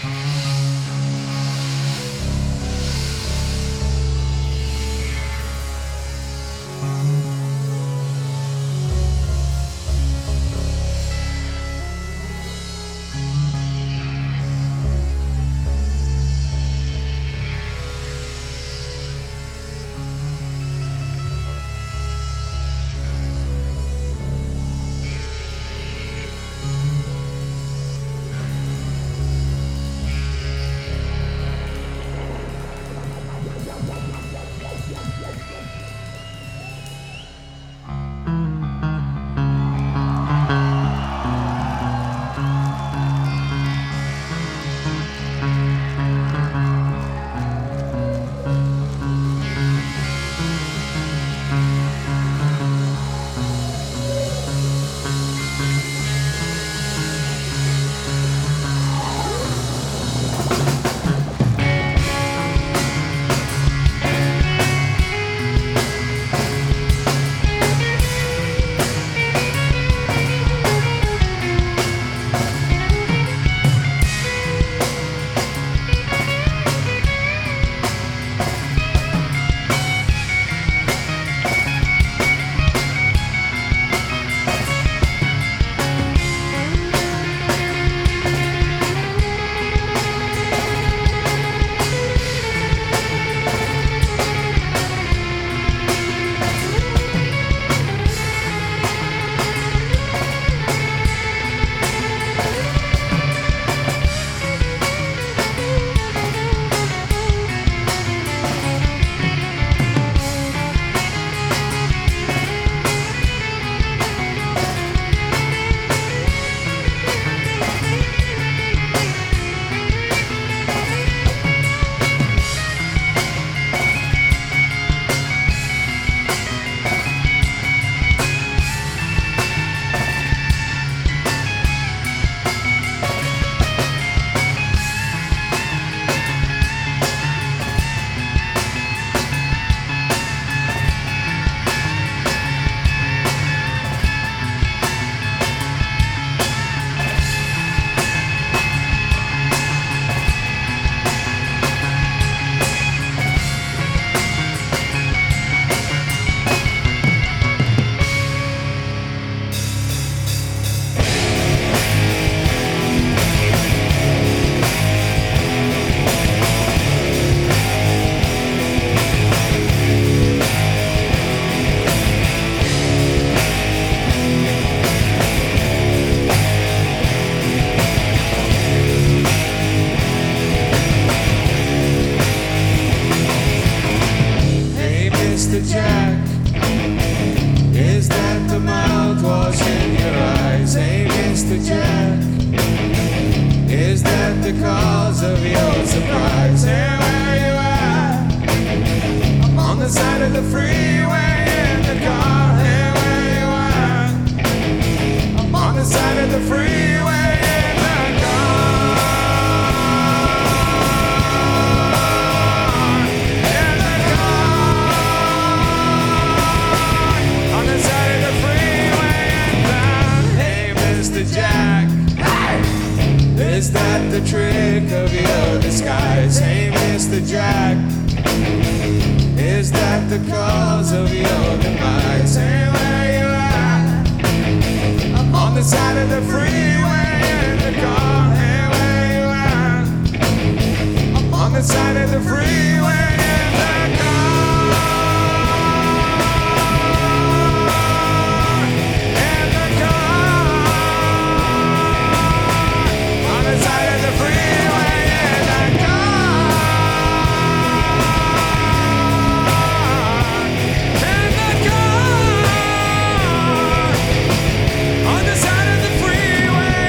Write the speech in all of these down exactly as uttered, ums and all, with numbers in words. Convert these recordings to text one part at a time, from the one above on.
On the side of the freeway.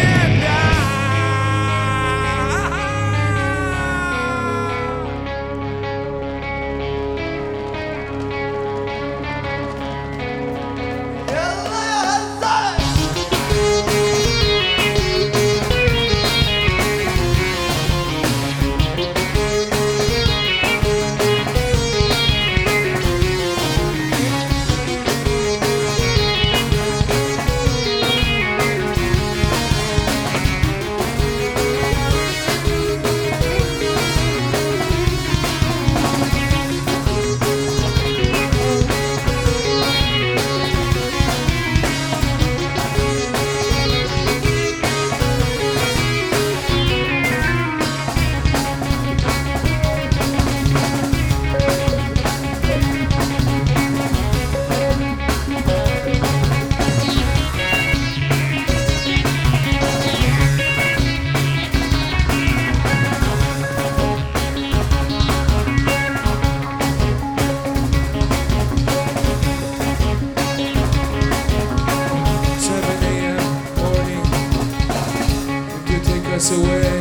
away.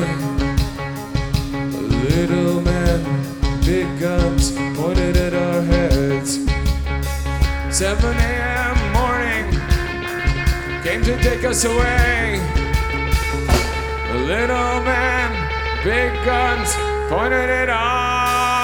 Little men, big guns pointed at our heads. seven a.m. morning came to take us away. Little men, big guns pointed at our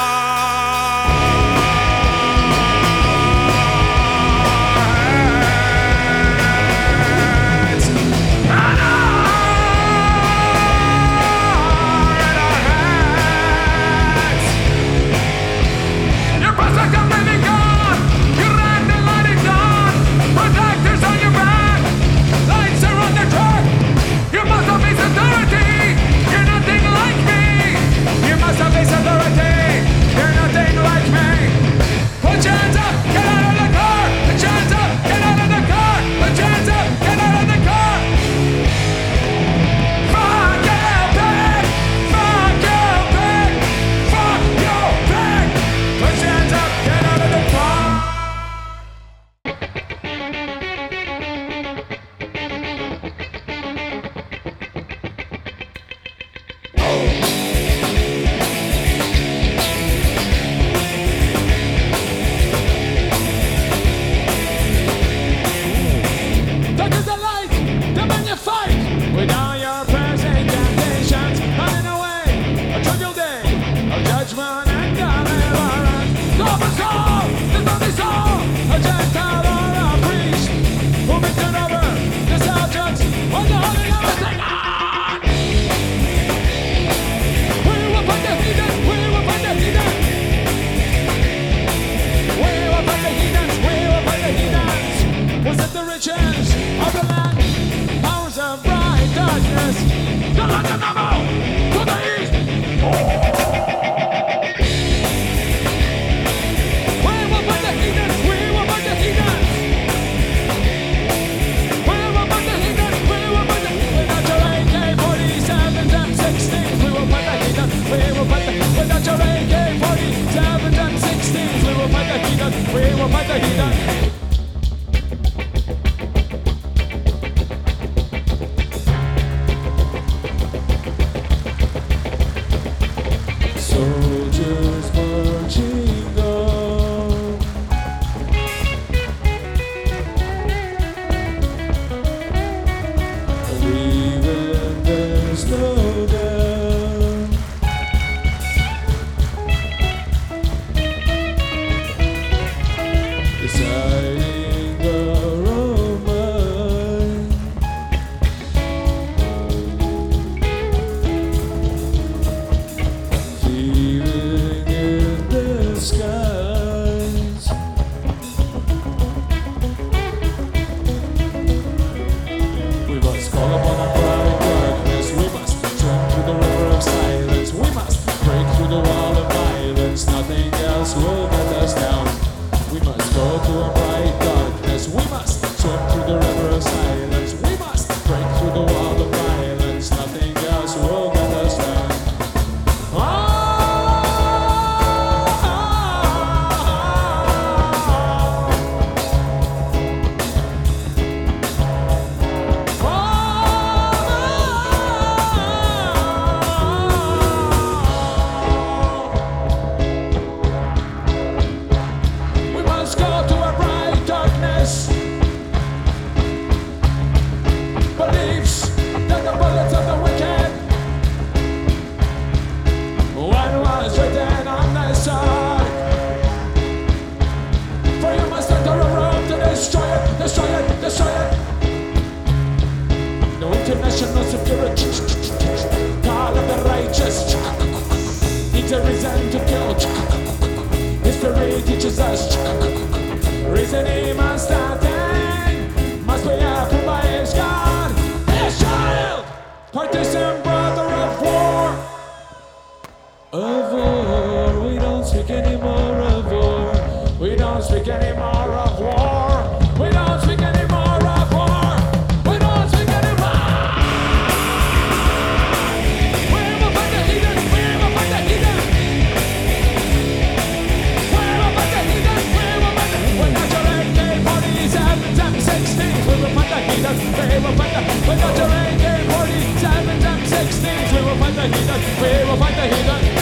soldiers marching on. Even there's no doubt, deciding our own mind. Feeling in the skies, we must call upon our bright darkness. We must swim through the river of silence. We must break through the wall of violence. Nothing else will get us down. We must go to a bright darkness. We must swim through the river of silence. We must break through the wall of violence. Nothing else will get us down. We must go to a bright darkness. Believes that the bullets of the wicked, what was written on the side. For you must enter a room to destroy it, destroy it, destroy it. No international security. Call of the righteous. It's a reason to kill. History teaches us. Reasoning must attain, must be approved by his God. His child, partisan brother of war. Of war, we don't speak anymore of war. We don't speak anymore of war. We don't speak anymore of war. We don't speak anymore. We will fight the heathen. We will fight the heathen. We will fight the heathen. We will fight the. We're not your A K forty-sevens and sixteens. We will fight the heathen. We will fight the. We're not your A K forty-sevens and sixteens. hidden. We will find the hidden.